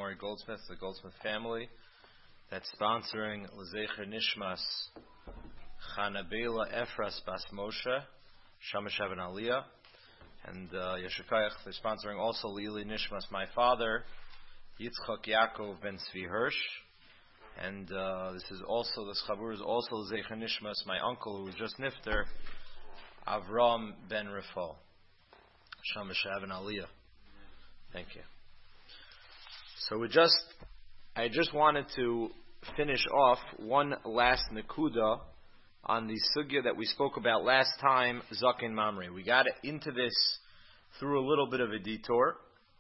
Amory Goldsmith, the Goldsmith family, that's sponsoring L'Zecher Nishmas Chanabela Efras Bas Moshe, Shamash Even Aliyah, and Yeshukayach, they're sponsoring also Lili Nishmas, my father, Yitzchak Yaakov Ben Tzvi Hirsch, and this Chabur is also L'Zecher Nishmas, my uncle who was just Nifter, Avram Ben Rifal, Shamash Even Aliyah. Thank you. So I just wanted to finish off one last nekuda on the sugya that we spoke about last time, Zaken Mamre. We got into this through a little bit of a detour.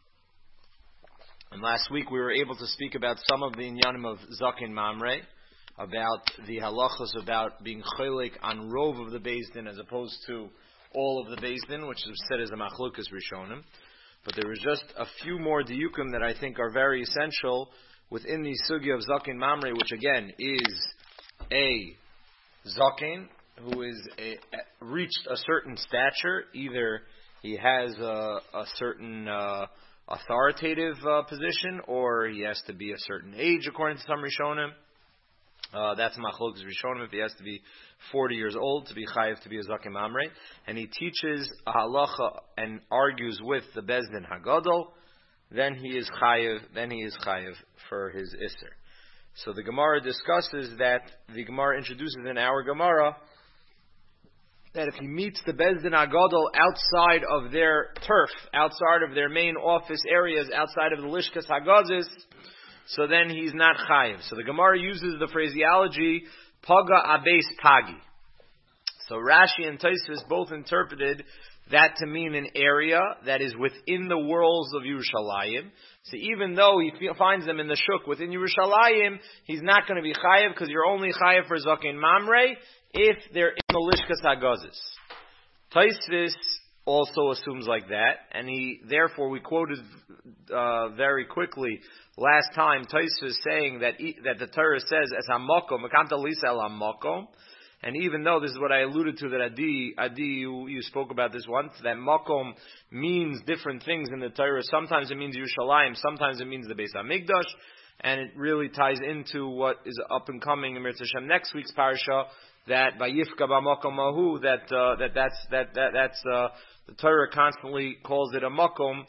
And last week we were able to speak about some of the inyanim of Zaken Mamre, about the halachos about being cholik on rov of the Beis Din as opposed to all of the Beis Din, which is said as a machlukas rishonim. But there was just a few more diukim that I think are very essential within the sugya of Zaken Mamre, which again is a Zaken who is reached a certain stature. Either he has a certain authoritative position, or he has to be a certain age according to some Rishonim. That's Machlokas Rishonim, if he has to be 40 years old to be chayiv to be a Zaken Mamre. And he teaches a halacha and argues with the Beis Din Hagadol, then he is chayiv for his Isser. So the Gemara discusses that, the Gemara introduces in our Gemara, that if he meets the Beis Din Hagadol outside of their turf, outside of their main office areas, outside of the Lishkas Hagazis, so then he's not chayiv. So the Gemara uses the phraseology paga abes pagi. So Rashi and Tosfos both interpreted that to mean an area that is within the walls of Yerushalayim. So even though he finds them in the shuk within Yerushalayim, he's not going to be chayiv, because you're only chayiv for Zaken Mamre if they're in the Lishkas Hagazis. Tosfos also assumes like that, and therefore we quoted very quickly last time Tosfos saying that the Torah says as hamakom, makanta lisa el hamakom, and even though this is what I alluded to, that Adi you spoke about this once, that makom means different things in the Torah. Sometimes it means Yerushalayim, sometimes it means the Beis Hamikdash, and it really ties into what is up and coming in Mirz Hashem next week's parasha, that Vayifka b'makom mahu, that's the Torah constantly calls it a makom,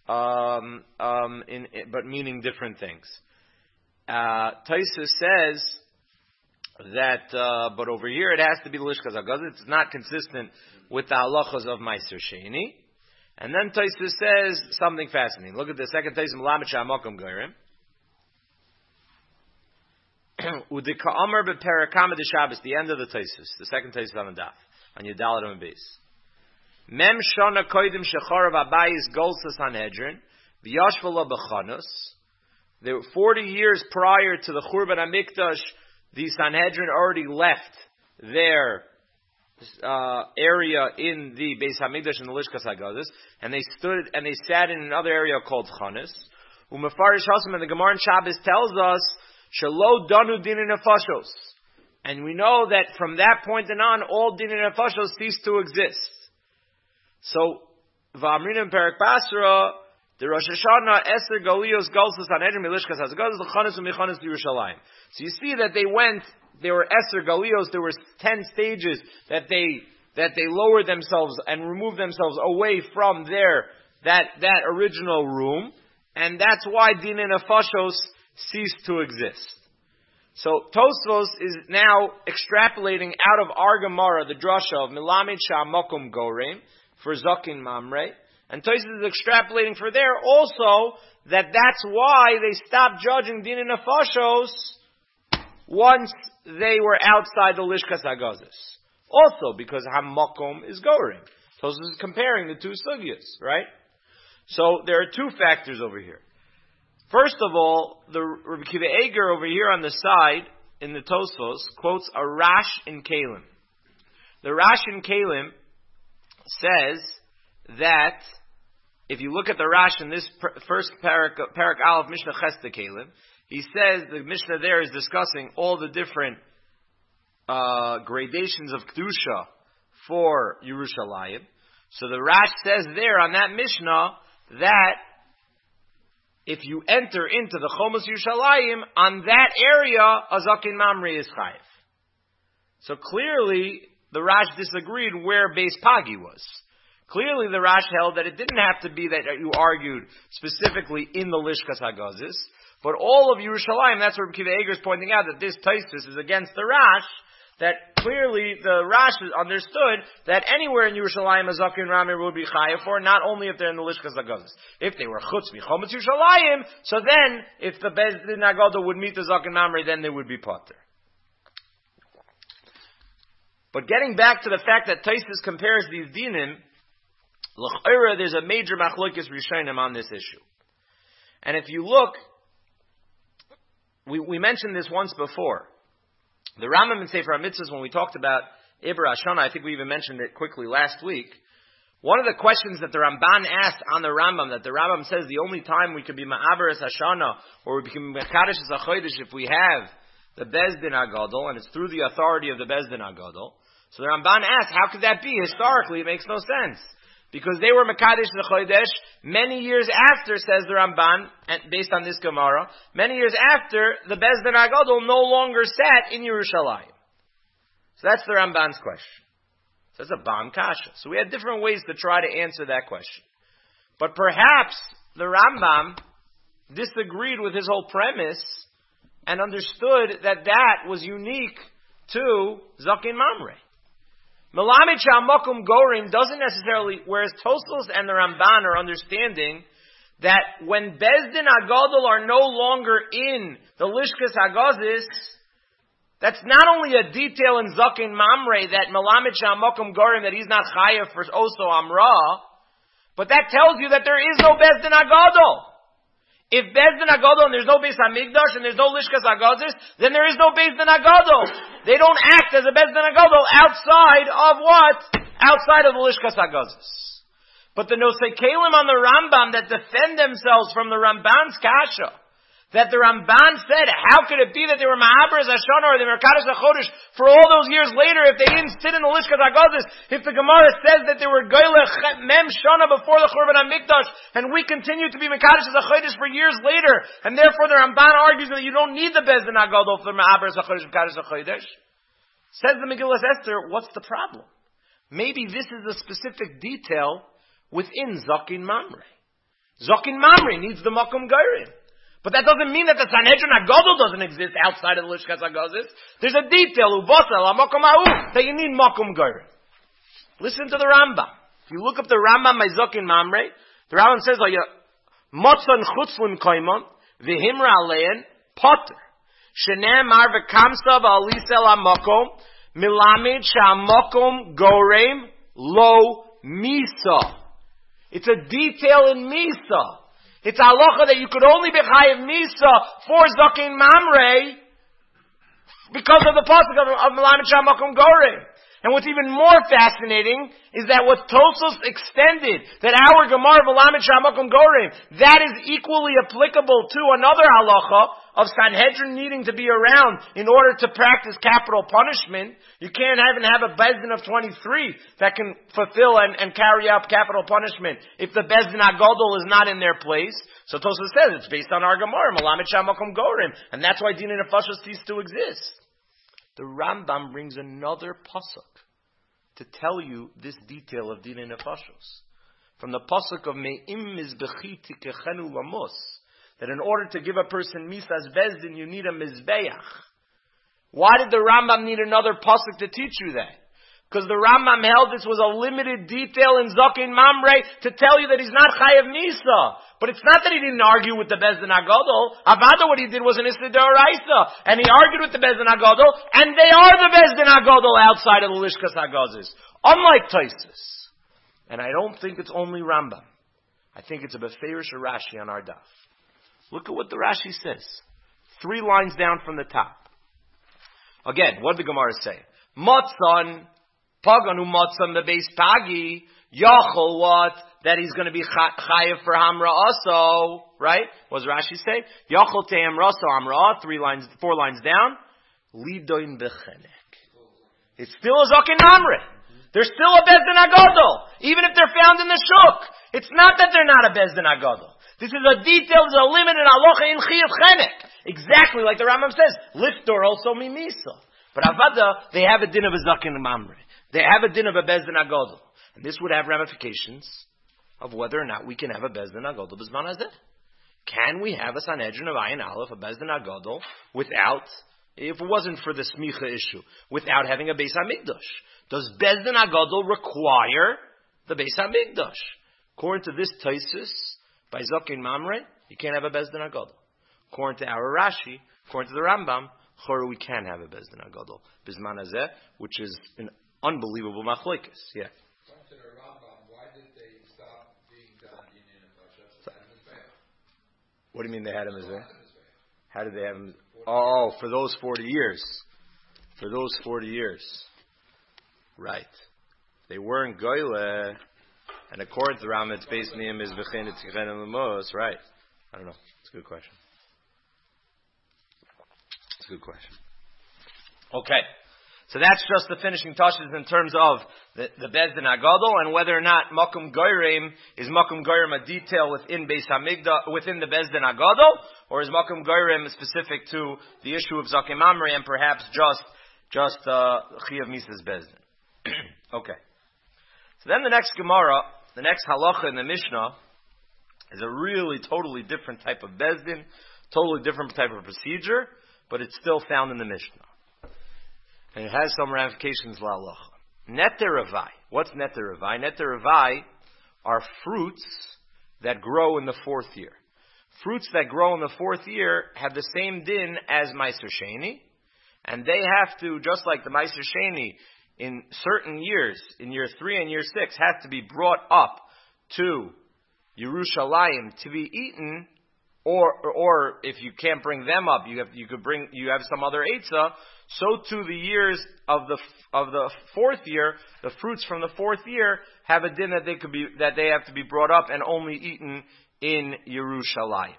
but meaning different things. Tosfos says that, but over here it has to be the Lishkas Hagazis. It's not consistent with the halachas of Meiser Sheni. And then Tosfos says something fascinating. Look at the second Tosfos, Melamed Sha'amakom Goyrim. Udika'amar beperakama de Shabbos, the end of the Tosfos, the second Tosfos on the daf, on Yudalad and Beis. Mem shana koidim shechorav abayis golsa Sanhedrin, v'yashvala b'chanos. There were 40 years prior to the Churban HaMikdash, the Sanhedrin already left their area in the Beis Hamikdash in the Lishkas Hagazis, and they sat in another area called Chanis. Umefarish Hasam, and the Gemara in Shabbos tells us Shelo danu din nefashos, and we know that from that point on, all din nefashos cease to exist. So V'amrin in Perek Basra, the Rosh Hashanah Eser Galios Galsus Sanhedrin Milishkas Hagazis L'Chanis U'Mechanis Yerushalayim. So you see that there were Eser Galios, there were 10 stages that they lowered themselves and removed themselves away from that original room, and that's why Din Nefashos ceased to exist. So Tosfos is now extrapolating out of our Gemara the drasha of Melamed Sha'amakom Goreim for Zaken Mamre, and Tosfos is extrapolating for there also that's why they stopped judging Din Nefashos once they were outside the Lishkas Hagazis. Also because Hamakom is Gorim. Tosfos is comparing the two sugyas, right? So there are two factors over here. First of all, the Rabbi Kiva Eger over here on the side in the Tosfos quotes a Rash in Kalim. The Rash in Kalim says that if you look at the Rash in this first Parak Aleph Mishnah Chesta Kalim, he says the Mishnah there is discussing all the different gradations of Kedusha for Yerushalayim. So the Rash says there on that Mishnah that if you enter into the Chomus Yerushalayim, on that area, a Zaken Mamre is chayiv. So clearly, the Rash disagreed where Beis Pagi was. Clearly, the Rash held that it didn't have to be that you argued specifically in the Lishkas Hagazis, but all of Yerushalayim, that's where Rabbi Akiva Eiger is pointing out that this Tosfos is against the Rash, that clearly the Rash understood that anywhere in Yerushalayim a Zaken Mamre would be chayav for, not only if they're in the Lishkas Hagazis. If they were Chutz Michometz Yerushalayim, so then, if the Beis Din Hagadol would meet the Zaken Mamre, then they would be potter. But getting back to the fact that Tosfos compares these dinim, l'ch'ora, there's a major machlokes rishonim on this issue. And if you look, we mentioned this once before. The Rambam in Sefer HaMitzvos, when we talked about Iber Hashana, I think we even mentioned it quickly last week. One of the questions that the Ramban asked on the Rambam, that the Rambam says the only time we could be Ma'aber es Hashana, or we can be Mekadosh es HaChodesh if we have the Beis Din Hagadol, and it's through the authority of the Beis Din Hagadol. So the Ramban asked, how could that be? Historically, it makes no sense. Because they were Mekadosh the Chodesh many years after, says the Ramban, and based on this Gemara, many years after the Beis Din Hagadol no longer sat in Yerushalayim. So that's the Ramban's question. So that's a Bam Kasha. So we had different ways to try to answer that question. But perhaps the Rambam disagreed with his whole premise and understood that that was unique to Zaken Mamre. Melamed Sha'amakum Gorim doesn't necessarily, whereas Tosfos and the Ramban are understanding that when Beis Din Hagadol are no longer in the Lishkas Hagazis, that's not only a detail in Zaken Mamre that Melamed Sha'amakum Gorim, that he's not chayav for Oso Amra, but that tells you that there is no Beis Din Hagadol. If Beis Din Hagadol and there's no Beis Hamikdash and there's no Lishkas Hagazis, then there is no Beis Din Hagadol. They don't act as a Beis Din Hagadol outside of what? Outside of the Lishkas Hagazis. But the Nosei Kalim on the Rambam that defend themselves from the Ramban's Kasha, that the Ramban said, how could it be that they were Ma'aber as Hashana or they were Mekadosh HaChodesh for all those years later if they didn't sit in the Lishkas Hagazis? If the Gemara says that they were Goylech Mem Shana before the Churban HaMikdash and we continue to be Mekadosh HaChodesh for years later, and therefore the Ramban argues that you don't need the Beis Din Hagadol for Ma'aber as HaChodesh Mekadosh HaChodesh. Says the Megillas Esther, what's the problem? Maybe this is a specific detail within Zaken Mamre. Zaken Mamre needs the Makom Goyrim. But that doesn't mean that the Sanhedrin Hagadol doesn't exist outside of the Lishkas Hagazis. There's a detail, Ubosel, HaMakom Ha'u, that you need Makom Goyrim. Listen to the Rambam. If you look up the Rambam by Zaken Mamre, the Rambam says, Motzon Chutzlim Koimon, V'himra Alein, Potter. Shenem Mar V'kamsa V'alisel HaMakom, Milamid Sha'Makom Goyrim, Lo Misa. It's a detail in Misa. It's halacha that you could only be chayiv misa for Zaken Mamre because of the pasuk of Melamed Sha'amakum Gorim. And what's even more fascinating is that what Tosfos extended, that our Gemara of Melamed Sha'amakum Gorim, that is equally applicable to another halacha of Sanhedrin needing to be around in order to practice capital punishment. You can't even have a Beis Din of 23 that can fulfill and carry out capital punishment if the Beis Din Hagadol is not in their place. So Tosfos says it's based on our Gemara, Melamed Sha'amakum Gorim, and that's why Din Nefashos ceased to exist. The Rambam brings another pasuk to tell you this detail of Din Nefashos. From the pasuk of Me'im Mizbechi Tikechenu Lamos, that in order to give a person Misas Beis Din, you need a Mizbeach. Why did the Rambam need another pasuk to teach you that? Because the Rambam held this was a limited detail in Zaken Mamre to tell you that he's not Chayav Misa. But it's not that he didn't argue with the Beis Din Hagadol. Avada, what he did was an Issa D'Oraisa. And he argued with the Beis Din Hagadol, and they are the Beis Din Hagadol outside of the Lishkas Hagazis. Unlike Tosfos. And I don't think it's only Rambam. I think it's a Beferish Rashi on our daf. Look at what the Rashi says. 3 lines down from the top. Again, what did the Gemara say? Motzon, Paganu Motzon, the Beis Pagi, Yachol what? That he's going to be chayiv for Hamra also, right? What does Rashi say? Yachol te Hamra so Hamra, 4 lines down. Lidoin bechenek. It's still a Zaken Mamre. They're still a Bezdin Agadol, even if they're found in the Shuk. It's not that they're not a Bezdin Agadol. This is a detail, there's a limit in halacha in Chiyuv Chenek. Exactly like the Rambam says, liftor also mimisa. But Avada, they have a din of a Zaken Mamre. They have a din of a Bezdin Agadol. And this would have ramifications of whether or not we can have a Bezdin Agadol B'zman Hazeh. Can we have a Sanhedrin of Ayin Aleph, a Bezdin Agadol, without, if it wasn't for the Smicha issue, without having a Beis HaMikdash? Does Bezdin Agadol require the Beis HaMikdash? According to this Taisus, by Zaken Mamre, you can't have a Bezdin Agadol. According to our Rashi, according to the Rambam, we can have a Bezdin Agadol B'zman Hazeh, which is an unbelievable machlokes. Yeah. According to the Rambam, why did they stop being done in Pasha? What do you mean they had him as there? How did they have him? Oh, for those 40 years. For those 40 years. Right. They weren't Goyle. And according to the Rambam, it's based on him is V'chein Tzichem Lemos. Right. I don't know. It's a good question. It's a good question. Okay. So that's just the finishing touches in terms of the Bezdin Agadol and whether or not Makom Goyrim is Makom Goyrim a detail within Beis Hamikdash, within the Bezdin Agadol, or is Makom Goyrim specific to the issue of Zaken Mamre and perhaps just Chiyav Misas Bezdin. Okay. So then the next Gemara, the next halacha in the Mishnah, is a really totally different type of Bezdin, totally different type of procedure, but it's still found in the Mishnah. And it has some ramifications la'alacha. Neter Ravai. What's Neter Ravai? Neter Ravai are fruits that grow in the fourth year. Fruits that grow in the fourth year have the same din as Meiser Sheni, and they have to, just like the Meiser Sheni, in certain years, in year 3 and year 6, have to be brought up to Yerushalayim to be eaten, or if you can't bring them up, you have some other Eitzah. So too the years of the fourth year, the fruits from the fourth year have a din that they have to be brought up and only eaten in Yerushalayim.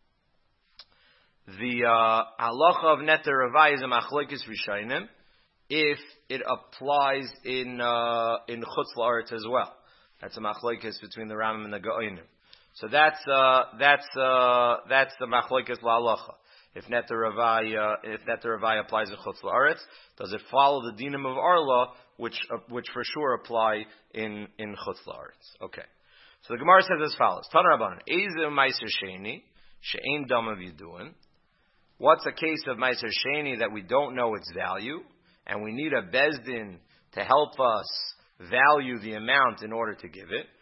The halacha of Neter Ravai is a machlokes Rishonim if it applies in Chutz La'aretz as well. That's a machlokes between the Rambam and the Gaonim. So that's the machlokes la'alacha. If Neter Ravai applies in Chutz La'aretz, does it follow the dinim of Arla, which for sure apply in Chutz La'aretz? Okay. So the Gemara says as follows: Tan Rabbanan, Eizu Meiser Sheni she'ein damav yidun. What's a case of Meiser Sheni that we don't know its value, and we need a bezdin to help us value the amount in order to give it?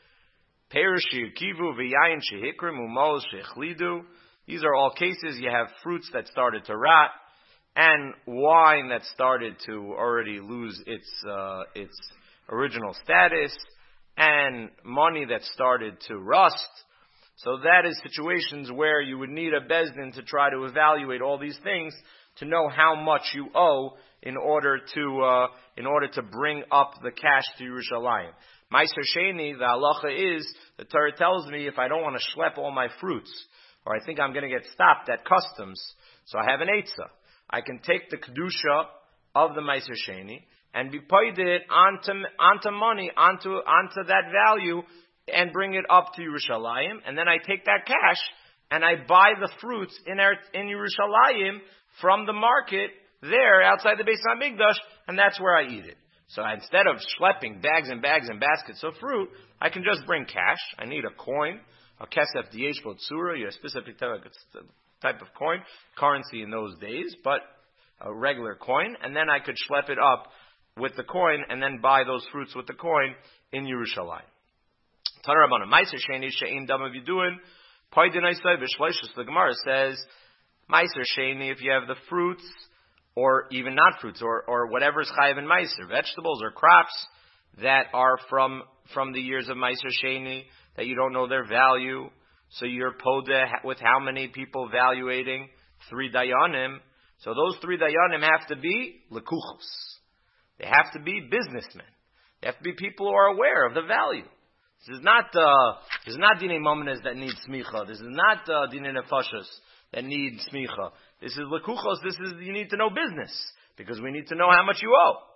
These are all cases you have fruits that started to rot, and wine that started to already lose its original status, and money that started to rust. So that is situations where you would need a bezdin to try to evaluate all these things to know how much you owe in order to bring up the cash to Yerushalayim. Meiser Sheni, the halacha is, the Torah tells me if I don't want to schlep all my fruits, or I think I'm going to get stopped at customs, so I have an eitzah. I can take the kedusha of the Meiser Sheni and be paid it onto money, onto that value, and bring it up to Yerushalayim, and then I take that cash and I buy the fruits in Yerushalayim from the market there outside the Beis HaMikdash, and that's where I eat it. So instead of schlepping bags and bags and baskets of fruit, I can just bring cash. I need a coin, a kesef diyesh botzura, a specific type of coin, currency in those days, but a regular coin, and then I could schlep it up with the coin and then buy those fruits with the coin in Yerushalayim. Tanar Rabbanan, Meiser Sheni she'ein damav yidun, paydin oisai b'shloishos. The Gemara says, Meiser Sheni, if you have the fruits, or even not fruits, or whatever is chayav in Meiser, vegetables or crops that are from the years of Meiser Sheni, that you don't know their value, so you're poda with how many people evaluating 3 dayanim. So those 3 dayanim have to be lekuchos. They have to be businessmen. They have to be people who are aware of the value. This is not dinei momenes that need smicha. This is not dinei nefashos that need smicha. This is lekuchos. You need to know business because we need to know how much you owe.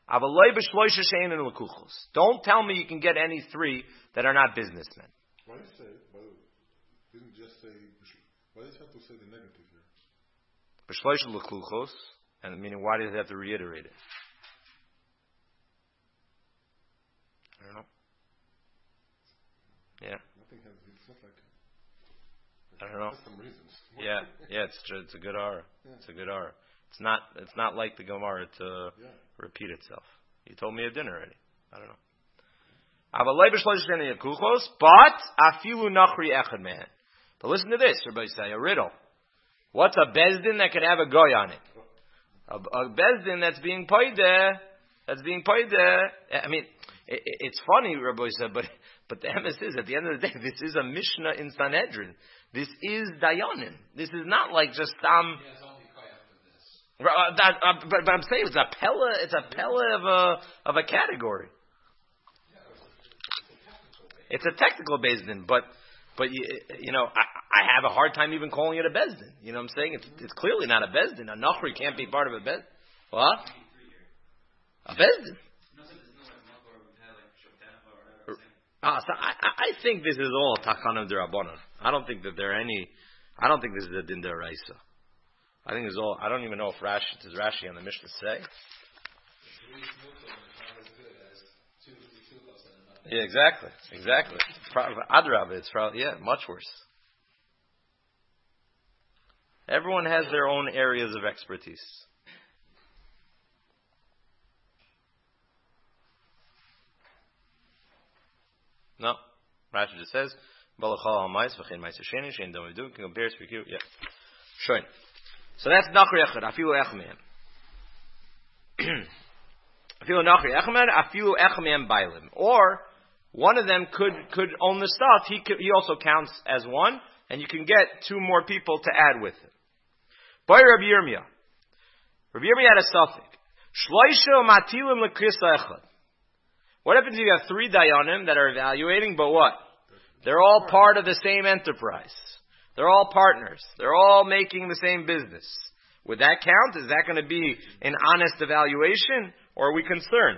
Don't tell me you can get any 3 that are not businessmen. Why did you say? Didn't just say? Why did you have to say the negative here? B'shloisha l'kluchos, and meaning why did they have to reiterate it? I don't know. Yeah. Nothing has. It's not like. I don't know. There's some reasons. Yeah, it's true. It's a good aura. Yeah. It's a good aura. It's not like the Gemara to repeat itself. You told me at dinner already. I don't know. But afilu nachri echad man. But listen to this, everybody say a riddle. What's a bezdin that could have a goy on it? A bezdin that's being paid there. I mean, it's funny, Rabbi said, but the emes is at the end of the day, this is a Mishnah in Sanhedrin. This is Dayanim. This is not like just but I'm saying it's a pella of a category. It's a technical bezdin, but you know, I have a hard time even calling it a bezdin. You know what I'm saying? It's clearly not a bezdin. A nachri can't be part of a bezdin. What? A bezdin. So I think this is all takanim derabanan. I don't think this is a din deraisa. I think it's all. I don't even know if does Rashi on the Mishnah say. Yeah, exactly. Adrab, it's probably much worse. Everyone has their own areas of expertise. No, Rashi just says, "Balachal almais v'chein ma'aser sheni shein dam v'du." Can compare speak you, yeah. Sure. So that's nachri echad. Afilu echman. Afilu nachri echman. Afilu echman bailim. Or one of them could own the stuff. He also counts as one, and you can get 2 more people to add with him. By Rabbi Yirmiyah. Rabbi Yirmiyah had a suffix. Shloisha matilim l'krisa echad. What happens if you have 3 dayanim that are evaluating, but what? They're all part of the same enterprise. They're all partners. They're all making the same business. Would that count? Is that going to be an honest evaluation, or are we concerned?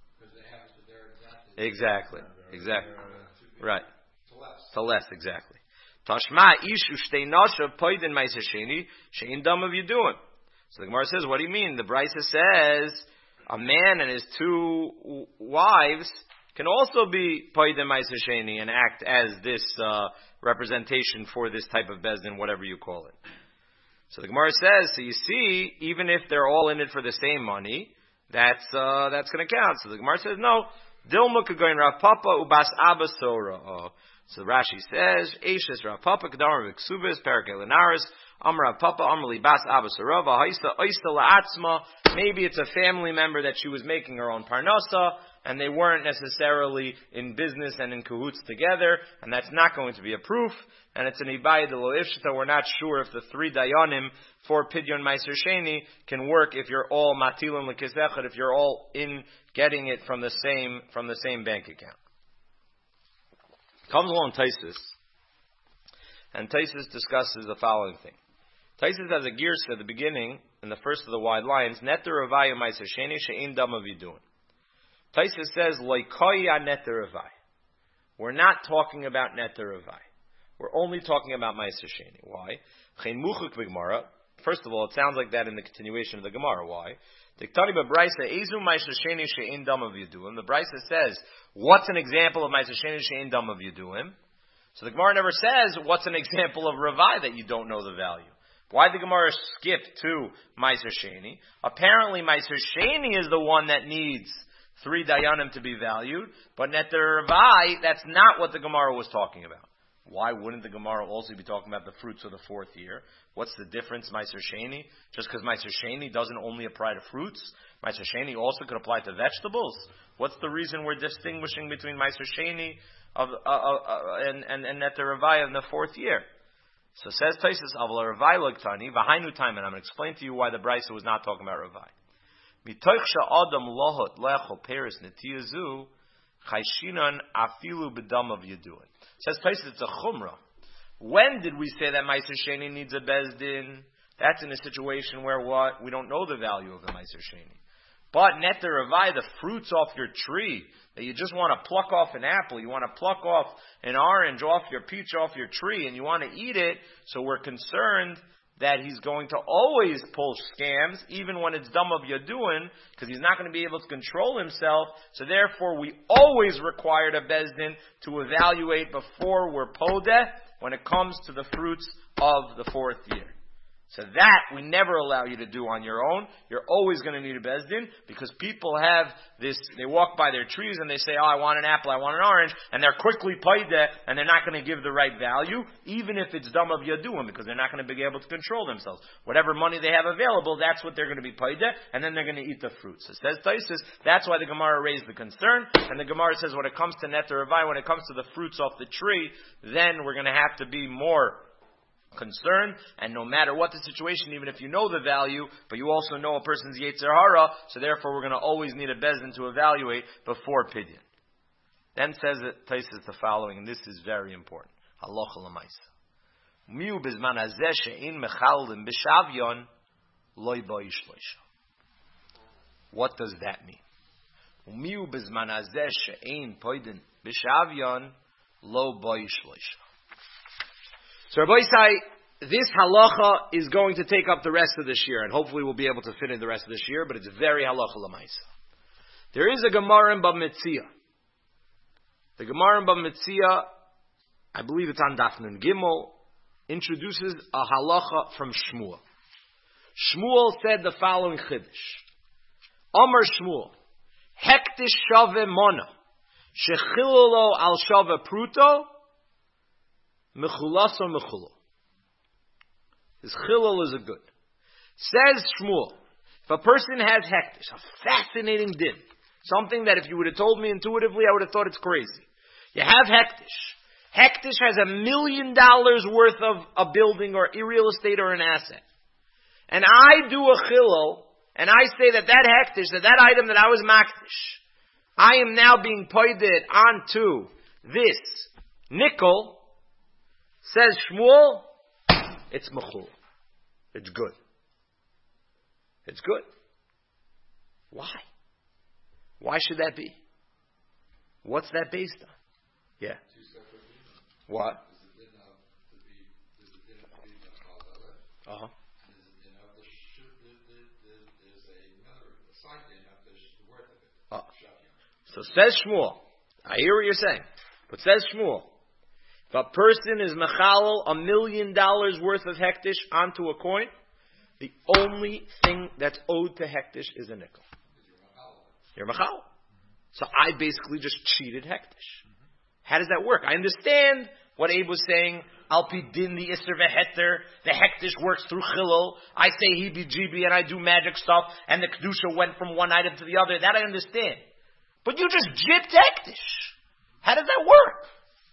Exactly. Right. To less, exactly. Tashma ishu shtei nashav poidin ma'aser sheni she'in dam of Yidun. So the Gemara says, what do you mean? The Brisa says a man and his 2 wives can also be poidin ma'aser sheni and act as this representation for this type of bezdin, whatever you call it. So the Gemara says, so you see, even if they're all in it for the same money, that's going to count. So the Gemara says, no. Dilma could go in Rav Papa ubas Abba Sora. So Rashi says, Eishes Rav Papa Kedamar Viksubis Perkel Linaris Amar Rav Papa Amar Libas Abba Sora Haista Oista La'atzma. Maybe it's a family member that she was making her own parnasa, and they weren't necessarily in business and in cahoots together, and that's not going to be a proof. And it's an ibayah de lo ifshita. We're not sure if the 3 dayanim for pidyon ma'aser sheni can work if you're all matilim l'kisechad, if you're all in getting it from the same bank account. Comes along Taisus, and Taisus discusses the following thing. Taisus has a girsa at the beginning, in the first of the wide lines, neter ravai ma'aser sheni she'in dam of Yidun. Taisus says, loikoya neter ravai. We're not talking about neter ravai. We're only talking about ma'aser sheni. Why? Chen muchuk v'gemara. First of all, it sounds like that in the continuation of the Gemara. Why? Diktani b'braisa ezu ma'aser sheni she'in dam of Yiduim. The Braisa says, what's an example of ma'aser sheni she'in dam of Yiduim? So the Gemara never says, what's an example of ravai that you don't know the value? Why did the Gemara skip to ma'aser sheni? Apparently, ma'aser sheni is the one that needs 3 dayanim to be valued, but neter ravai, that's not what the Gemara was talking about. Why wouldn't the Gemara also be talking about the fruits of the 4th year? What's the difference, ma'aser sheni? Just because ma'aser sheni doesn't only apply to fruits, ma'aser sheni also could apply to vegetables. What's the reason we're distinguishing between ma'aser sheni and neter ravai in the 4th year? So says Taisus, Aval ravai logtani v'hainu time, and I'm going to explain to you why the Brisa was not talking about ravai. Mitoich sha'adam lohot lecho peris netiyazu chayshinan afilu b'dam of Yeduin. Says Taisus, it's a chumrah. When did we say that ma'aser sheni needs a bezdin? That's in a situation where what? We don't know the value of the ma'aser sheni. But netter ravai, the fruits off your tree, that you just want to pluck off an apple, you want to pluck off an orange off your peach off your tree, and you want to eat it, so we're concerned that he's going to always pull scams, even when it's dumb of Yaduin, because he's not going to be able to control himself. So therefore, we always required a Bezdin to evaluate before we're podeh when it comes to the fruits of the fourth year. So that we never allow you to do on your own. You're always going to need a Bezdin, because people have this, they walk by their trees and they say, oh, I want an apple, I want an orange, and they're quickly paideh, and they're not going to give the right value, even if it's dumb of Yaduim, because they're not going to be able to control themselves. Whatever money they have available, that's what they're going to be paideh, and then they're going to eat the fruits. So says Taisus, that's why the Gemara raised the concern, and the Gemara says when it comes to netter ravai, when it comes to the fruits off the tree, then we're going to have to be more concern, and no matter what the situation, even if you know the value, but you also know a person's Yetzer Hara, so therefore we're going to always need a Bezdin to evaluate before Pidyon. Then says it, Taisus the following, and this is very important. Halacha l'maisa. Miu bizman hazeh she'in mechaldim b'shavyon loy bo'ish loisha. What does that mean? Miu bizman hazeh she'in poidin b'shavyon lo bo'ish loisha. So Rabbi Isai, this halacha is going to take up the rest of this year, and hopefully we'll be able to fit in the rest of this year, but it's very halacha l'maisa. There is a Gemara in Bava Metzia. The Gemara in Bava Metzia, I believe it's on Daf Nun Gimel, introduces a halacha from Shmuel. Shmuel said the following chiddush. Amar Shmuel, hektish shave mona, shechilolo al shave pruto, mechulaso mechulo. His chilul is a good. Says Shmuel, if a person has hektish, a fascinating din, something that if you would have told me intuitively, I would have thought it's crazy. You have hektish. Hektish has $1 million worth of a building or real estate or an asset. And I do a chilul, and I say that hektish, that item that I was maktish, I am now being poided onto this nickel. Says Shmuel, it's mechul. It's good. It's good. Why? Why should that be? What's that based on? Yeah. What? Uh-huh. So says Shmuel, I hear what you're saying, but says Shmuel, if a person is mechalel $1 million worth of hektish onto a coin, the only thing that's owed to hektish is a nickel. You're mechalel. So I basically just cheated hektish. How does that work? I understand what Abe was saying. Al pi din the iser veheter. The hektish works through chilul. I say heebie jeebie and I do magic stuff, and the kedusha went from one item to the other. That I understand. But you just jipped hektish. How does that work?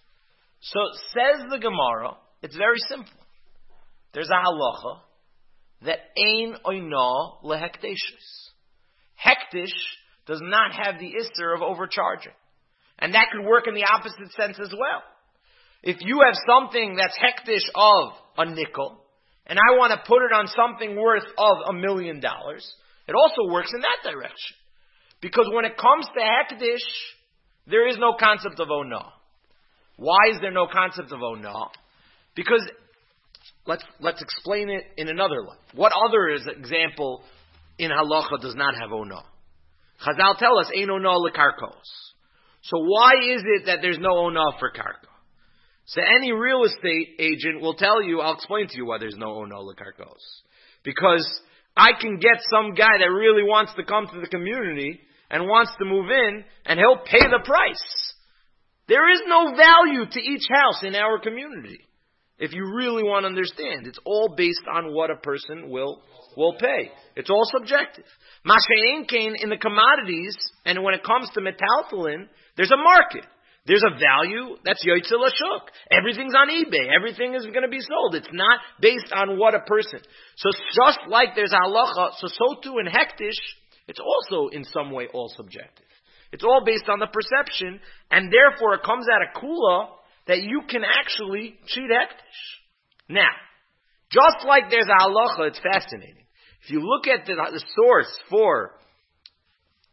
So says the Gemara, it's very simple. There's a halacha that ein oina lehekteshus. Hektish does not have the isser of overcharging. And that could work in the opposite sense as well. If you have something that's hektish of a nickel, and I want to put it on something worth of $1 million, it also works in that direction. Because when it comes to hektish, there is no concept of ona. Why is there no concept of ona? Because let's explain it in another light. What other example in halacha does not have ona? Chazal tell us ein ona lekarkos. So why is it that there's no ona for karka? So any real estate agent will tell you, I'll explain to you why there's no ona lekarkos. Because I can get some guy that really wants to come to the community and wants to move in, and he'll pay the price. There is no value to each house in our community. If you really want to understand, it's all based on what a person will pay. It's all subjective. Masha'en kain in the commodities, and when it comes to metaltalin, there's a market. There's a value that's yoytze l'shuk. Everything's on eBay. Everything is going to be sold. It's not based on what a person. So just like there's halacha, so too in hektish, it's also in some way all subjective. It's all based on the perception, and therefore it comes out of kula that you can actually cheat hektish. Now, just like there's a halacha, it's fascinating. If you look at the source for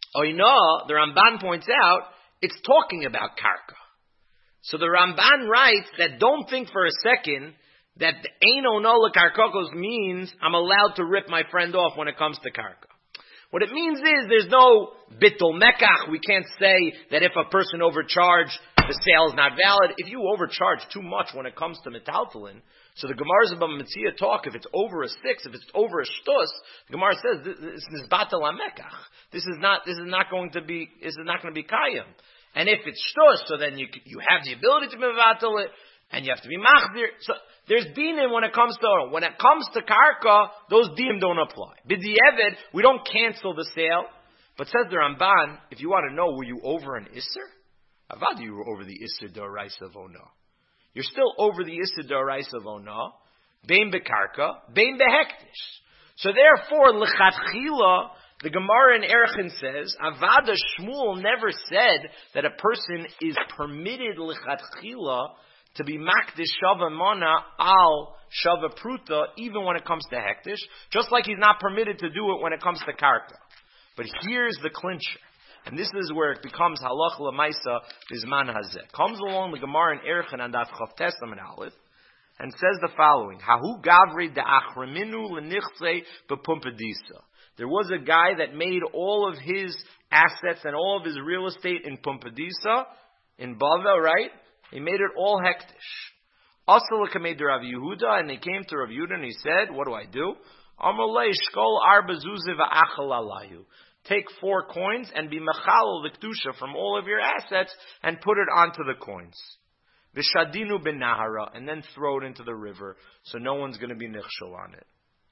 Oina, the Ramban points out, it's talking about karka. So the Ramban writes that don't think for a second that ein ono lekarkokos means I'm allowed to rip my friend off when it comes to karka. What it means is there's no bittul mekach. We can't say that if a person overcharged, the sale is not valid. If you overcharge too much when it comes to metaltalin, so the Gemara's about Metzia talk, if it's over a 6, if it's over a shtus, the Gemara says this is batal mekach. This is not going to be kayim. And if it's shtus, so then you have the ability to mevatel it, and you have to be machdir. So there's dinim when it comes to karka, those dinim don't apply. B'di'evid, we don't cancel the sale. But says the Ramban, if you want to know, were you over an isser? Avad, you were over the isser d'oraisa of ona. You're still over the isser d'oraisa of ona. Bein bekarka, bein behektish. So therefore, l'chatchila, the Gemara in Erechim says, Avada Shmuel never said that a person is permitted l'chatchila to be makdish shava mana al shava pruta, even when it comes to hektish, just like he's not permitted to do it when it comes to karka. But here's the clincher, and this is where it becomes halach lemaisa bizman hazeh. Comes along the Gemara in Erechim and Daf Chav Tesam and Aleph, and says the following: Hahu gavri de'achraminu lenichse bepumpadisa. There was a guy that made all of his assets and all of his real estate in Pumpadisa, in Bavel, right? He made it all hektish. Asalaka made Rav Yehuda, and they came to Rav Yehuda and he said, what do I do? Amalei shkol arba zuzi va'achal alayu. Take 4 coins and be mechal the kedusha from all of your assets and put it onto the coins. V'shadinu ben nahara, and then throw it into the river, so no one's going to be nichshel on it.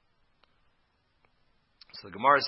So the Gemara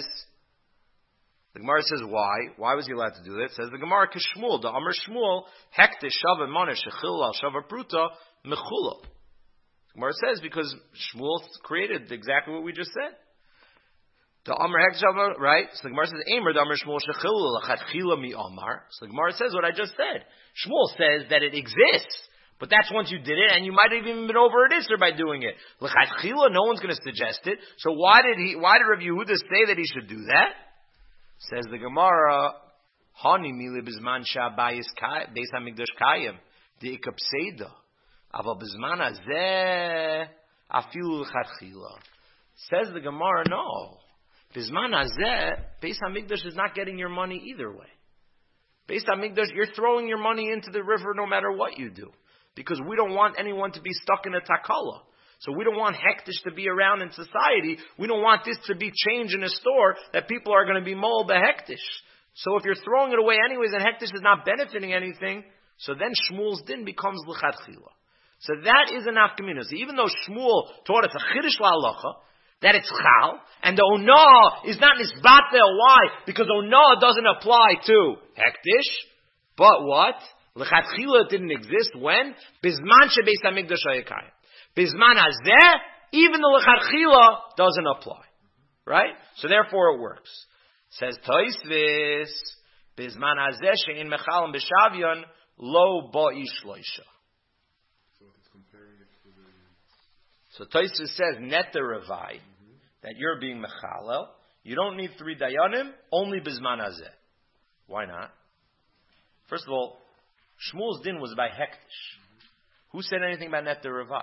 says, why? Why was he allowed to do that? It says the Gemara, Kishmul, the Amr Shmuel, Hektish Shava Mana Shechil al Shava Pruta Mechula. The Gemara says because Shmuel created exactly what we just said. The Amr Hektish Shava, right? So the Gemara says, Amr the Amr Shmuel Shechil Lachatchila Mi Amar. So the Gemara says what I just said. Shmuel says that it exists. But that's once you did it, and you might have even been over an Isser by doing it. L'chadchila, no one's going to suggest it. So why did Rav Yehuda say that he should do that? Says the Gemara, Hani mili bizman shabayis beis hamikdash kayim the ikapseida aval bizman hazeh afilu l'chadchila. Says the Gemara, no, bizman hazeh beis hamikdash is not getting your money either way. Beis hamikdash, you're throwing your money into the river no matter what you do. Because we don't want anyone to be stuck in a takala. So we don't want hektish to be around in society. We don't want this to be changed in a store that people are going to be mol behektish. So if you're throwing it away anyways and hektish is not benefiting anything, so then Shmuel's din becomes l'chadchila. So that is an afkamina. So even though Shmuel taught us a chiddush la'alacha, that it's chal, and the onah is not nisbatel. Why? Because onah doesn't apply to hektish, but what? L'chatchila didn't exist when? Bizman shebeis hamikdash hayakayim. Bizman hazeh, even the l'chatchila doesn't apply. Right? So therefore it works. Says Toisvis, Bizman hazeh she'in mechalim b'shavyon lo ba'ish loisha. So it's comparing it to the... So Toisvis says, net the revai, that you're being mechalel. You don't need 3 dayanim, only Bizman hazeh. Why not? First of all, Shmuel's din was by hektish. Who said anything about net the revai?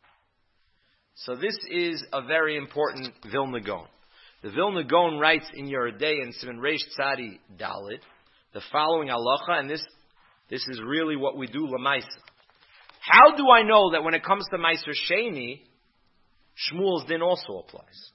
So this is a very important Vilna Gaon. The Vilna Gaon writes in Yeridei and Siman Reish Tzadi Dalid the following halacha, and this is really what we do lamaisa. How do I know that when it comes to Meiser Sheni, Shmuel's din also applies?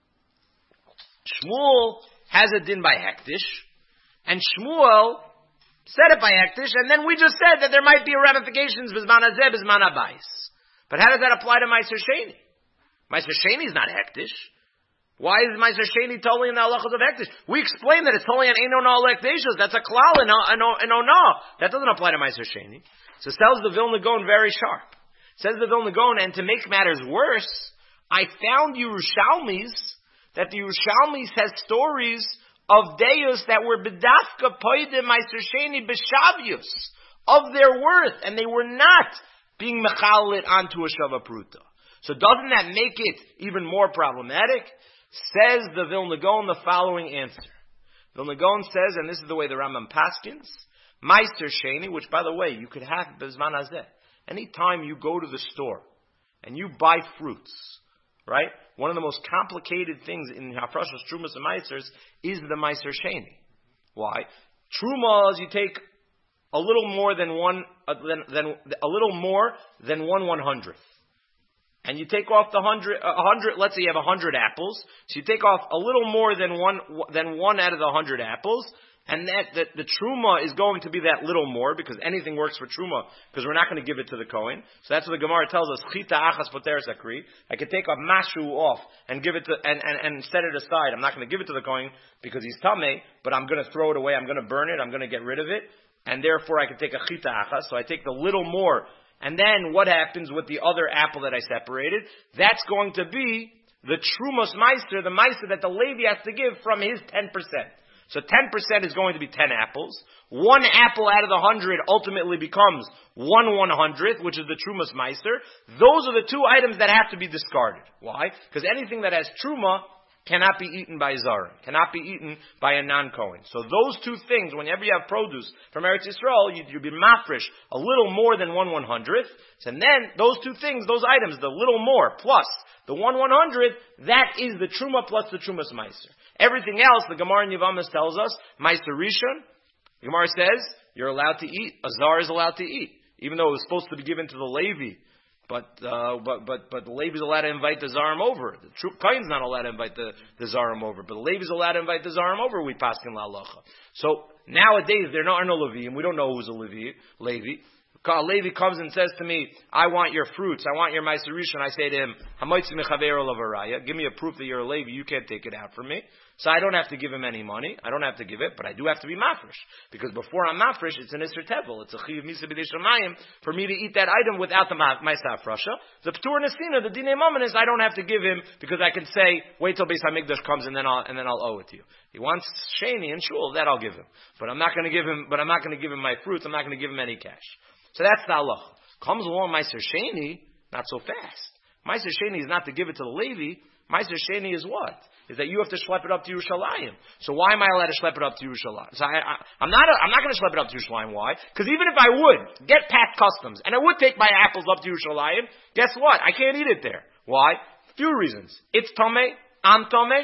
Shmuel has a din by hektish, and Shmuel said it by hektish, and then we just said that there might be ramifications bizman hazeh, bizman habayis. But how does that apply to Meiser Sheni? Meiser Sheni is not hektish. Why is Meiser Sheni totally in the halachos of hektish? We explained that it's totally an eino na electatious. That's a klal in ona. That doesn't apply to Meiser Sheni. So tells the Vilna Gaon very sharp. Says the Vilna Gaon, and to make matters worse, I found Yerushalmis, that the Yerushalmis has stories of deus that were bedafka poidim Meiser Sheni b'shavyus of their worth, and they were not being mechalit onto a shava pruta. So doesn't that make it even more problematic? Says the Vilna Gaon the following answer. Vilna Gaon says, and this is the way the Rambam paskins, Meister Sheni, which by the way, you could have Bezman Hazeh. Anytime you go to the store and you buy fruits, right? One of the most complicated things in Hafrashas, Trumas, and Meisters is the Meister Sheni. Why? Truma is you take a little more than one, a little more than 1/100th. And you take off the 100, let's say you have 100 apples, so you take off a little more than one out of the 100 apples, and that the truma is going to be that little more, because anything works for truma, because we're not going to give it to the Kohen. So that's what the Gemara tells us, chita achas poteres akri. I could take a mashu off and give it to, and set it aside. I'm not going to give it to the Kohen because he's tameh, but I'm going to throw it away, I'm going to burn it, I'm going to get rid of it, and therefore I can take a chita achas, so I take the little more. And then what happens with the other apple that I separated? That's going to be the Trumas Meister, the Meister that the Levi has to give from his 10%. So 10% is going to be 10 apples. One apple out of the 100 ultimately becomes 1/100th, which is the Trumas Meister. Those are the two items that have to be discarded. Why? Because anything that has Truma cannot be eaten by Zara, cannot be eaten by a non-Kohen. So those two things, whenever you have produce from Eretz Yisrael, you'd be mafresh a little more than 1/100th. And then those two things, those items, the little more plus the 1/100th, that is the Truma plus the Trumas Meister. Everything else, the Gemara in Yevamos tells us, Meister Rishon, the Gemara says, you're allowed to eat. A Zar is allowed to eat. Even though it was supposed to be given to the Levi. But the Levi is allowed to invite the Zarim over. The Kohen's not allowed to invite the Zarim over. But the Levi is allowed to invite the Zarim over, we pass in La Halacha. So nowadays, there are no Leviim. We don't know who's a Levi. A Levi comes and says to me, I want your fruits, I want your Meiser Rishon. I say to him, Hamoitzi mechaveiro lavaraya. Give me a proof that you're a Levi. You can't take it out from me. So I don't have to give him any money. I don't have to give it, but I do have to be mafresh. Because before I'm mafresh, it's an Isser Tevel. It's a Chiv Misa B'dei Shamayim for me to eat that item without the Ma'isa Afrasha. The P'tur Nesina, the Dinei Mammon is I don't have to give him because I can say, wait till Beis HaMikdash comes and then I'll owe it to you. He wants Sheni and Shul, that I'll give him. But I'm not going to give him my fruits. I'm not going to give him any cash. So that's the halacha. Comes along Meiser Sheni, not so fast. Meiser Sheni is not to give it to the Levi. Meiser Sheni is what? Is that you have to schlep it up to Yerushalayim. So why am I allowed to schlep it up to Yerushalayim? So I'm not going to schlep it up to Yerushalayim. Why? Because even if I would get past customs and I would take my apples up to Yerushalayim, guess what? I can't eat it there. Why? Few reasons. It's Tomei, I'm Tomei,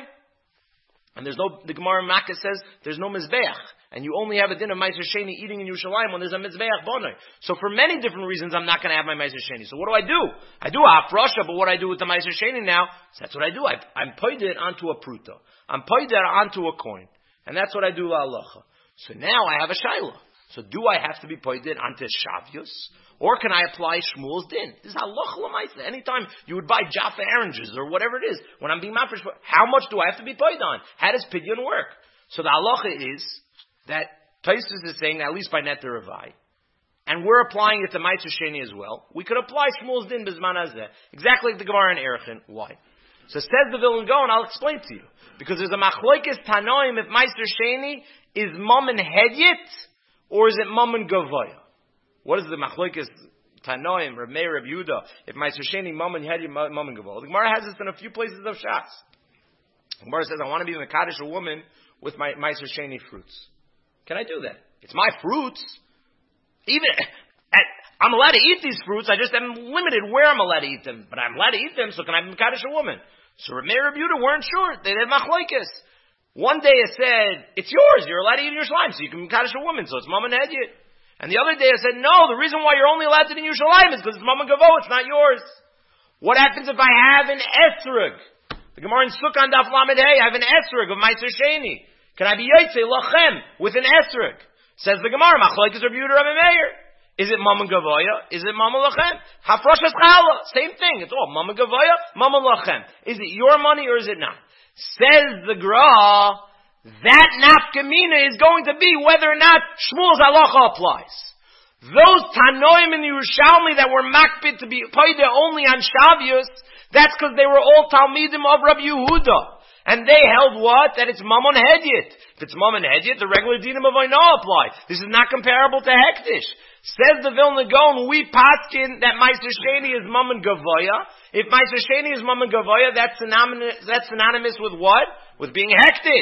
and the Gemara in Makkah says there's no mizbeach. And you only have a din of Meiser Sheni eating in Yerushalayim when there's a Mitzvah Bonai. So for many different reasons, I'm not going to have my Meiser Sheni. So what do? I do a Hafrasha, but what I do with the Meiser Sheni now, that's what I do. I'm paid it onto a pruta. I'm paid it onto a coin. And that's what I do la halacha. So now I have a Shaila. So do I have to be paid it onto Shavyos? Or can I apply Shmuel's din? This is halacha l'maisa. Anytime you would buy Jaffa oranges or whatever it is, when I'm being mafresh, how much do I have to be paid on? How does Pidyon work? So the halacha is that Taisus is saying, at least by Neter Ravai, and we're applying it to Meiser Sheni as well, we could apply Shmuel's din Bizman Hazeh, exactly like the Gemara in Erechim. Why? So says the Vilna Gaon, I'll explain to you. Because there's a Machloikes Tanoim if Meiser Sheni is Mammon Hedyet, or is it Mammon Gavoya? What is the Machloikes Tanoim, Reb Meir, Reb Yehuda, if Meiser Sheni, Mammon Hedyet, Mammon Gavoya? The Gemara has this in a few places of Shas. The Gemara says, I want to be Mekadosh a woman with my Meiser Sheni fruits. Can I do that? It's my fruits. I'm allowed to eat these fruits. I just am limited where I'm allowed to eat them. But I'm allowed to eat them, so can I be Mekadosh a woman? So Reb Meir and Reb Yehuda weren't sure. They had machlokes. One day it said, it's yours. You're allowed to eat your slime, so you can be Mekadosh a woman. So it's Mammon Hedyet. And the other day I said, no, the reason why you're only allowed to eat your slime is because it's Mammon Gavo. It's not yours. What happens if I have an esrog? The Gemara in Sukkah Daf Lamed Hey, I have an esrog of Meiser Sheni. Can I be Yotze Lachem with an esrog? Says the Gemara, Machlokes Reb Yehuda Reb Meir. Is it Mammon Gavoya? Is it Mammon Lachem? Hafrashas Chala. Same thing. It's all Mammon Gavoya, Mammon Lachem. Is it your money or is it not? Says the Gra, that nafkamina is going to be whether or not Shmuel's halacha applies. Those Tanoim in the Yerushalmi that were makbid to be paid only on Shavuos, that's because they were all Talmidim of Rabbi Yehuda. And they held what? That it's Mammon Hedyet. If it's Mammon Hedyet, the regular dinim of Oinah apply. This is not comparable to Hektish. Says the Vilna Gaon, we paskin that Meiser Sheni is Mammon Gavoya. If Meiser Sheni is Mammon Gavoya, that's synonymous with what? With being Hektish.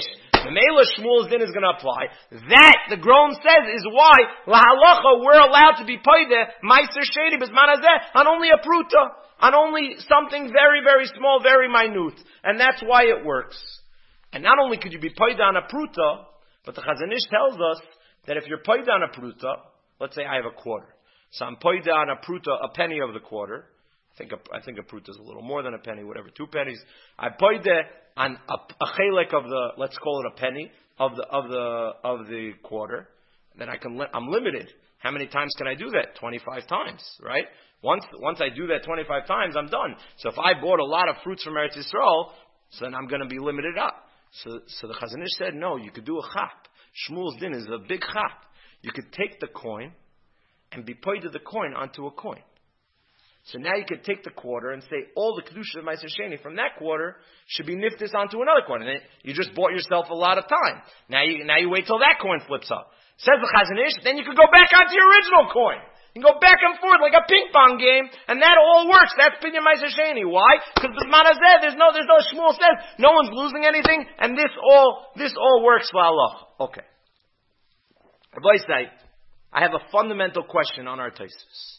The Mela Shmuel's din is going to apply. That, the Groan says, is why, lahalacha, we're allowed to be paida, meiser sheni, bisman hazeh, on only a pruta, on only something very, very small, very minute. And that's why it works. And not only could you be paida on a pruta, but the Chazon Ish tells us that if you're paida on a pruta, let's say I have a quarter. So I'm paida on a pruta, a penny of the quarter. I think a pruta is a little more than a penny, whatever, 2 pennies. I paida on a chelek of the, let's call it a penny, of the quarter. Then I'm limited. How many times can I do that? 25 times, right? Once I do that 25 times, I'm done. So if I bought a lot of fruits from Eretz Yisrael, so then I'm going to be limited up. So the Chazon Ish said, no, you could do a chap. Shmuel's din is a big chap. You could take the coin and be paid the coin onto a coin. So now you could take the quarter and say all the kedusha of Meiser Sheni from that quarter should be niftis onto another coin. And then you just bought yourself a lot of time. Now you wait till that coin flips up. Says the Chazon Ish, then you could go back onto your original coin. You can go back and forth like a ping pong game, and that all works. That's Pinyan Meiser Sheni. Why? Because the Manazeh, there's no Shmuel says no one's losing anything, and this all works for Allah. Okay. Rabbi say, I have a fundamental question on our Taisus.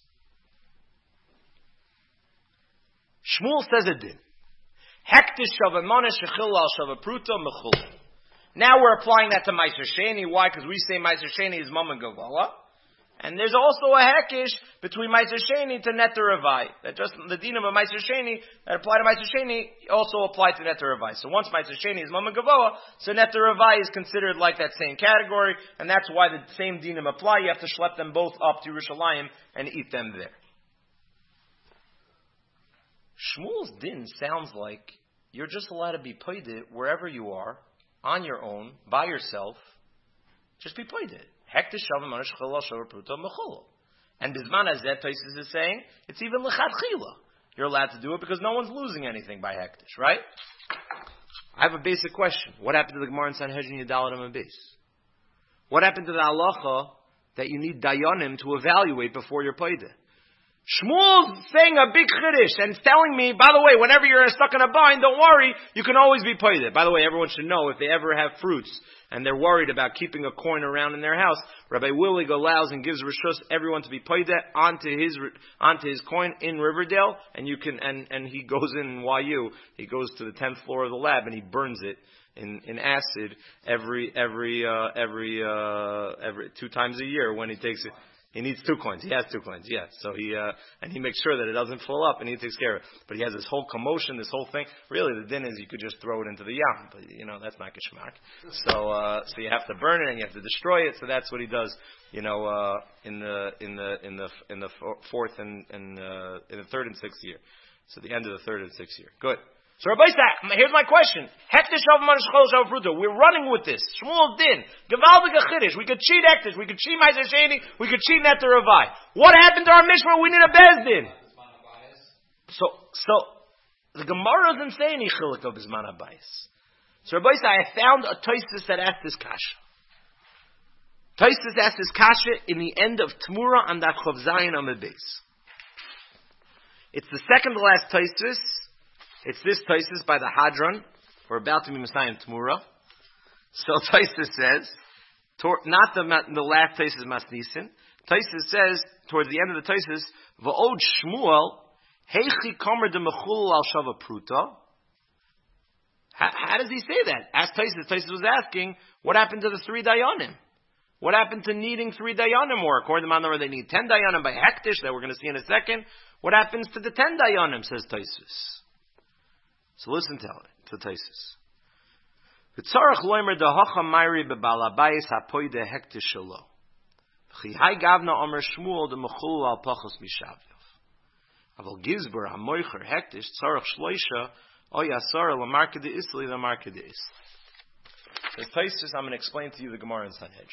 Shmuel says it did. Hektish shavamana shechil al shavapruta mechul. Now we're applying that to Meiser Sheni. Why? Because we say Meiser Sheni is Mama Gavala. And there's also a hekish between Meiser Sheni to Neter Revai. That just the dinam of Meiser Sheni that apply to Meiser Sheni also apply to Neter Revai. So once Meiser Sheni is Mama Gavoa, so Neter Revai is considered like that same category, and that's why the same dinam apply. You have to schlep them both up to Yerushalayim and eat them there. Shmuel's din sounds like you're just allowed to be paid wherever you are, on your own, by yourself. Just be paid it. And Bizman Azet Taisus is saying it's even lechatchila. You're allowed to do it because no one's losing anything by hektish, right? I have a basic question. What happened to the Gemara in Sanhedrin Yadalit Amud Beis? What happened to the halacha that you need dayanim to evaluate before you're paid? Shmuel's saying a big chiddush and telling me, by the way, whenever you're stuck in a bind, don't worry, you can always be paid. By the way, everyone should know if they ever have fruits and they're worried about keeping a coin around in their house, Rabbi Willig allows and gives rishus everyone to be paid onto his coin in Riverdale, and you can and he goes in YU, he goes to the 10th floor of the lab and he burns it in acid every 2 times a year when he takes it. He needs 2 coins. He has 2 coins, yes. So and he makes sure that it doesn't fill up, and he takes care of it. But he has this whole commotion, this whole thing. Really, the din is you could just throw it into the yam, but that's not geschmack. So you have to burn it and you have to destroy it. So that's what he does. In the 4th and in the 3rd and 6th year. So the end of the 3rd and 6th year. Good. So Rabbi Isaac, here's my question. We're running with this. Shmuel din. Gevaldige chiddush. We could cheat hektish. We could cheat Meiser Sheni. We could cheat Neter Revai. What happened to our Mishra? We need a bezdin. So the Gemara doesn't say any chiluk of Bizman Habayis. So Rabbi Isaac, I found a Taisus that asked this kasha. Taisus asked this kasha in the end of Tmura on that Chav Zayin Amud Beis. It's the second to last Taisus. It's this Taisus by the Hadron. We're about to be Messiah Tmura. So Taisus says, not the last Taisus Masnisin. Taisus says, towards the end of the Taisus, V'od Shmuel, Heichi Kamer de Mechul al Shava Pruta. How does he say that? Ask Taisus. Taisus was asking, what happened to the 3 Dayanim? What happened to needing 3 Dayanim? Or according to Manor, they need 10 Dayanim by hektish, that we're going to see in a second. What happens to the 10 Dayanim, says Taisus. So listen to Taisus. V'tzarach loimer dehacha mayri bebalabayis hapoy de hektish shelo. V'chihai gavna omer Shmuel de mechul al pachos mishavyav. Aval gizber hamoicher hektish tzarach shloisha o yasar lamarke de isli lamarke de isli. So Taisus, I'm going to explain to you the Gemara in Sanhedrin.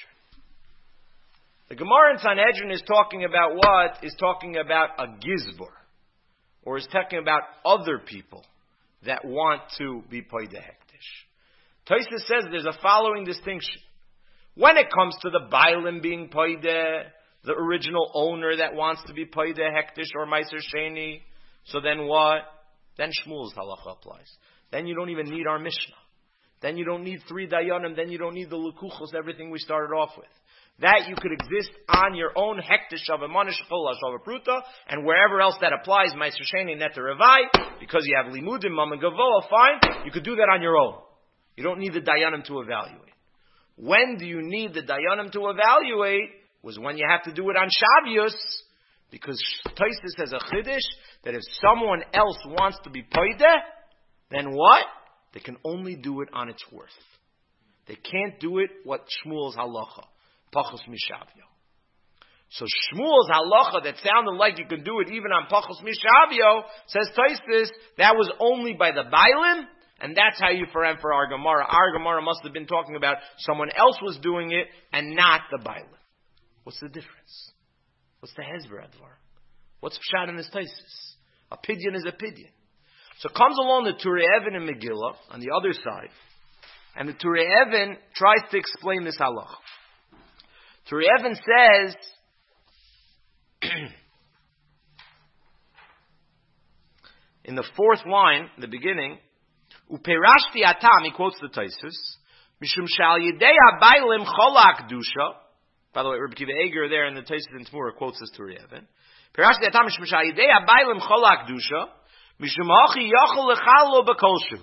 The Gemara in Sanhedrin is talking about what? Is talking about a gizber. Or is talking about other people that want to be paid hektish. Taisus says there's a following distinction. When it comes to the Bailim being paid, the original owner that wants to be paid hektish or Meiser Sheni, so then what? Then Shmuel's halacha applies. Then you don't even need our Mishnah. then you don't need 3 dayanim, then you don't need the lukuchos, everything we started off with. That you could exist on your own hektish of a manish of a pruta, and wherever else that applies, meiser sheni neter revai, because you have limudim, mam and gavoa, fine, you could do that on your own. You don't need the dayanim to evaluate. When do you need the dayanim to evaluate? Was when you have to do it on Shavuos, because Tosfos has a chiddush that if someone else wants to be poideh, then what? They can only do it on its worth. They can't do it what Shmuel's halacha. Pachos Mishavio. So Shmuel's halacha that sounded like you could do it even on Pachos Mishavio, says Tosfos, that was only by the Bailim, and that's how you for our Gemara. Our Gemara must have been talking about someone else was doing it and not the Bailim. What's the difference? What's the Hezbollah Advar? What's Pshat in this Tosfos? A pidyon is a pidyon. So comes along the Turei Even in Megillah on the other side, and the Turei Even tries to explain this halacha. Turei Even says, in the 4th line, the beginning, Uperashti atam, he quotes the Tosfos, Mishum shal yidei habaylim cholak dusha. By the way, Rabbi Kiva Eger there in the Tosfos and Tmura quotes this Turei Even. Perashti atam mishum shal yidei habaylim cholak dusha, mishum hachi yachol lechalo b'kol shehu.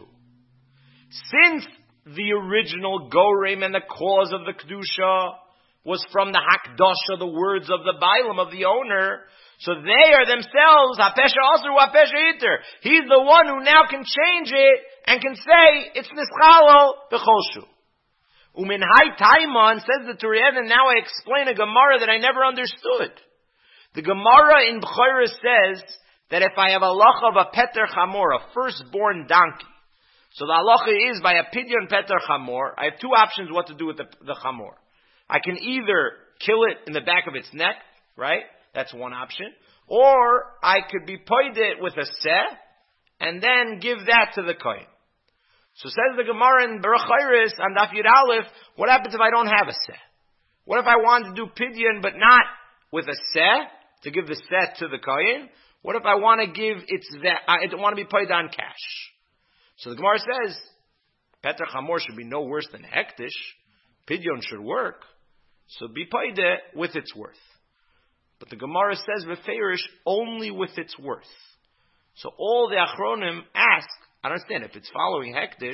Since the original Gorem and the cause of the Kedusha was from the Hakdasha, the words of the Bailam, of the owner, so they are themselves, Hapesha Asur, Hapesha Iter. He's the one who now can change it and can say, it's Nischalo B'choshu. Umin Hai Taiman, says the Turei Even, now I explain a Gemara that I never understood. The Gemara in Bechorah says that if I have a halacha of a Peter Chamor, a firstborn donkey, so the halacha is by a pidyon Peter Chamor, I have 2 options what to do with the Chamor. I can either kill it in the back of its neck, right? That's one option. Or I could be poid it with a seh, and then give that to the kohen. So says the Gemara in Bechorah on Daf Yud Aleph, what happens if I don't have a seh? What if I want to do pidyon but not with a seh, to give the seh to the kohen? What if I want to give I don't want to be poid on cash? So the Gemara says, Peter Chamor should be no worse than Hektish. Pidyon should work. So be paideh with its worth. But the Gemara says V'feirish only with its worth. So all the Achronim ask, I don't understand, if it's following Hektish,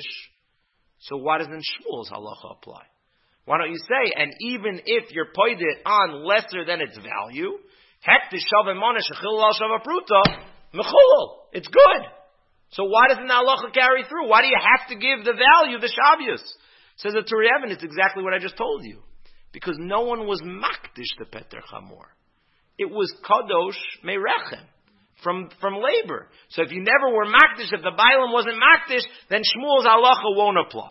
so why doesn't Shmuel's halacha apply? Why don't you say, and even if you're paideh on lesser than its value, Hektish shaveh manish achil al shaveh pruta, mechulol, it's good. So why doesn't the halacha carry through? Why do you have to give the value, the Shavuos? Says the Turei Even, it's exactly what I just told you. Because no one was makdish the Peter Chamor. It was kadosh merechem, from labor. So if you never were makdish, if the Bailam wasn't makdish, then Shmuel's halacha won't apply.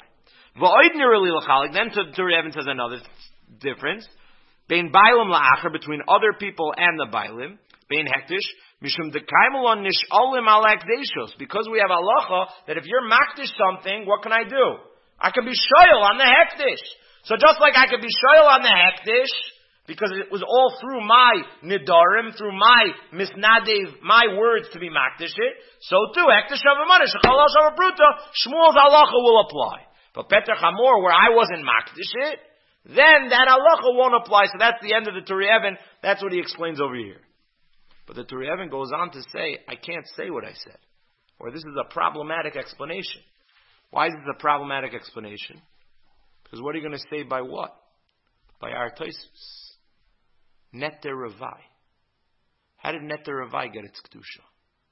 Then Turei Even says another difference. Bein Bailam la'acher, between other people and the Bailam. Bein hektish, mishum dekaimelon nisholim al akdeshos. Because we have halacha, that if you're makdish something, what can I do? I can be shoyel on the hektish. So just like I could be shoyel on the hektish, because it was all through my nidarim, through my misnadev, my words to be makdish it, so too, hektish shavamanish, shechalal shavabruta, Shmuel's halacha will apply. But Peter Chamor, where I wasn't makdish it, then that halacha won't apply. So that's the end of the Turei Even. That's what he explains over here. But the Turei Even goes on to say, I can't say what I said. Or this is a problematic explanation. Why is this a problematic explanation? Because what are you going to say by what? By our Tosfos. Neter Revai. How did Neter Revai get its Kedusha?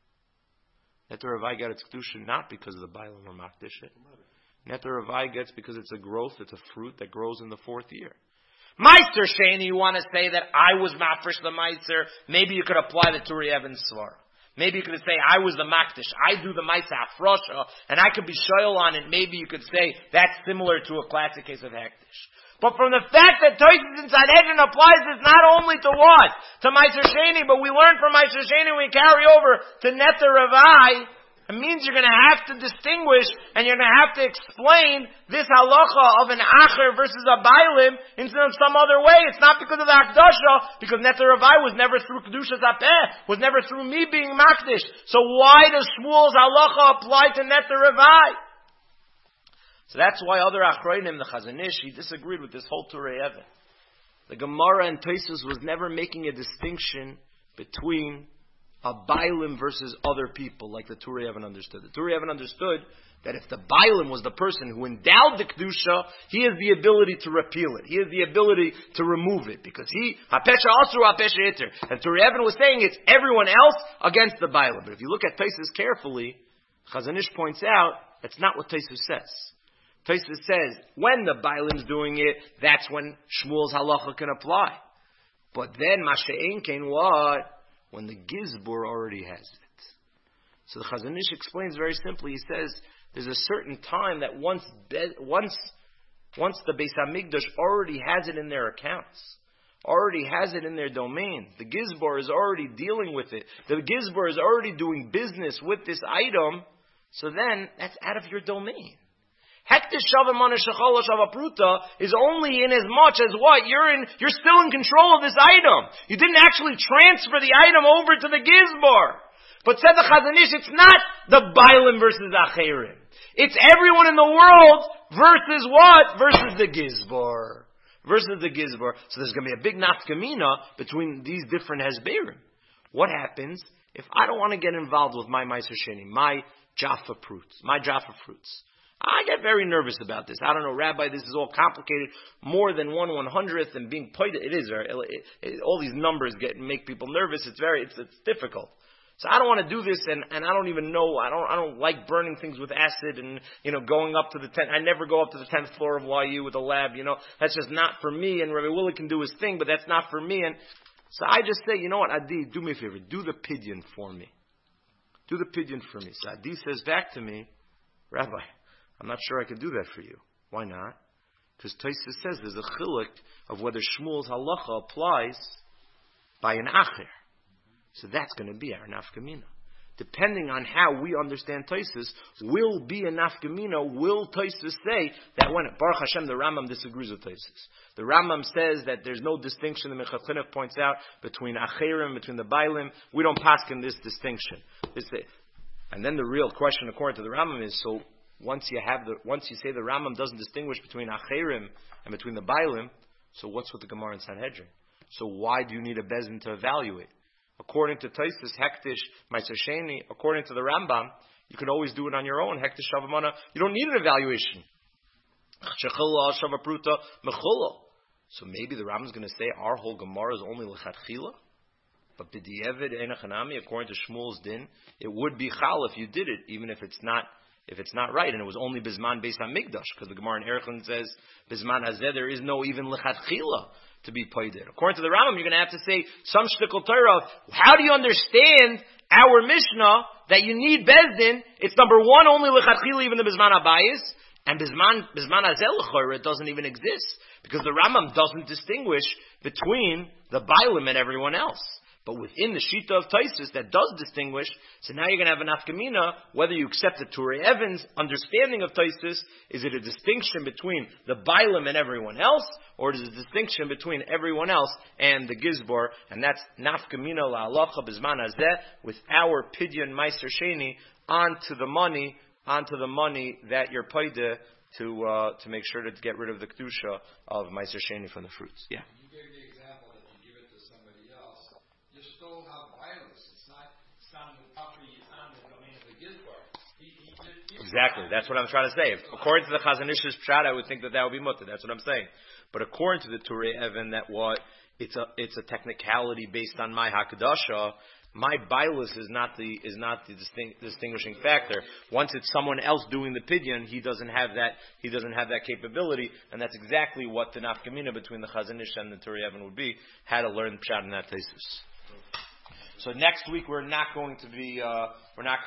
Neter Revai got its Kedusha not because of the Bailam or Makdish it. Neter Revai gets because it's a growth, it's a fruit that grows in the 4th year. Meister Sheni, you want to say that I was mafresh the Meister, maybe you could apply the Turei Even Svar. Maybe you could say, I was the Makdish, I do the Meister Afrosha, and I could be shoyel on it. Maybe you could say, that's similar to a classic case of Hektish. But from the fact that Tosfos in Sanhedrin applies this not only to what? To Meister Sheni, but we learn from Meister Sheni, we carry over to Neter Revai. It means you're going to have to distinguish and you're going to have to explain this halacha of an acher versus a bailim in some other way. It's not because of the Hakdasha, because Neter Revai was never through Kedushas Apeh, was never through me being makdish. So why does Shmuel's halacha apply to Neter Revai? So that's why other Achronim, the Chazon Ish, he disagreed with this whole Turei Even. The Gemara and Tosfos was never making a distinction between a Bailim versus other people, like the Turei Even understood. The Turei Even understood that if the Bailim was the person who endowed the Kedusha, he has the ability to repeal it. He has the ability to remove it. Because he, HaPesha Asur, HaPesha Iter. And Turei Even was saying it's everyone else against the Bailim. But if you look at Tosfos carefully, Chazon Ish points out, that's not what Tosfos says. Tosfos says, when the Bailim's doing it, that's when Shmuel's halacha can apply. But then, Masha'en Kain what? When the Gizbor already has it. So the Chazon Ish explains very simply, he says, there's a certain time that once the Beis HaMikdash already has it in their accounts, already has it in their domain, the Gizbor is already dealing with it, the Gizbor is already doing business with this item, so then that's out of your domain. Hektish Shavamana Shechala Shavapruta is only in as much as what? You're still in control of this item. You didn't actually transfer the item over to the Gizbor. But said the Chazon Ish, it's not the Bailim versus Acherim. It's everyone in the world versus what? Versus the Gizbor. Versus the Gizbor. So there's going to be a big nafkamina between these different Hezberim. What happens if I don't want to get involved with my Meiser Sheni, my Jaffa fruits? I get very nervous about this. I don't know, Rabbi, this is all complicated. More than 1/100th and being paid. It is very, all these numbers make people nervous. It's difficult. So I don't want to do this, and I don't even know. I don't like burning things with acid, and going up to the 10th. I never go up to the 10th floor of YU with a lab. That's just not for me. And Rabbi Willie can do his thing, but that's not for me. And so I just say, you know what, Adi, do me a favor, do the pidyon for me. Do the pidyon for me. So Adi says back to me, Rabbi, I'm not sure I can do that for you. Why not? Because Tosfos says there's a chiluk of whether Shmuel's halacha applies by an acher. So that's going to be our nafkamina. Depending on how we understand Tosfos, will be a nafkamina. Will Tosfos say that when Baruch Hashem, the Rambam disagrees with Tosfos. The Rambam says that there's no distinction. The Mechad Chinuch points out between acherim, between the bailim. We don't paskin this distinction. And then the real question, according to the Rambam, is so. Once you say the Rambam doesn't distinguish between acherim and between the bailim, so what's with the Gemara in Sanhedrin? So why do you need a bezin to evaluate? According to Tosfos, hektish meiser sheni. According to the Rambam, you can always do it on your own. Hektish shavamana. You don't need an evaluation. So maybe the Rambam is going to say our whole Gemara is only lechatchila. But b'di'evid enachanami, according to Shmuel's din, it would be chal if you did it, even if it's not right, and it was only Bisman Beis HaMikdash, because the Gemara in Erechon says, Bisman Hazeh, there is no even Lechatchila to be paided. According to the Rambam, you're going to have to say some shtickle Torah. How do you understand our Mishnah that you need Bezdin? It's number one, only Lechatchila, even the Bisman Abayis, and Bisman Hazeh L'chorah, it doesn't even exist, because the Rambam doesn't distinguish between the Bailim and everyone else. But within the Shita of Tosfos that does distinguish, so now you're going to have an afkamina, whether you accept the Turei Evan's understanding of Tosfos, is it a distinction between the Bailim and everyone else, or is it a distinction between everyone else and the Gizbor, and that's nafkamina la'alacha bizman hazeh, with our pidyon meiser sheni, onto the money that you're paid to make sure to get rid of the kedusha of meiser sheni from the fruits. Yeah. Exactly. That's what I'm trying to say. According to the Chazon Ish's pshat, I would think that would be mutter. That's what I'm saying. But according to the Turei Even, it's a technicality based on my hakadasha. My bailus is not the distinguishing factor. Once it's someone else doing the pidyon, he doesn't have that capability, and that's exactly what the nafkamina between the Chazon Ish and the Turei Even would be. How to learn pshat in that thesis. So next week we're not going to be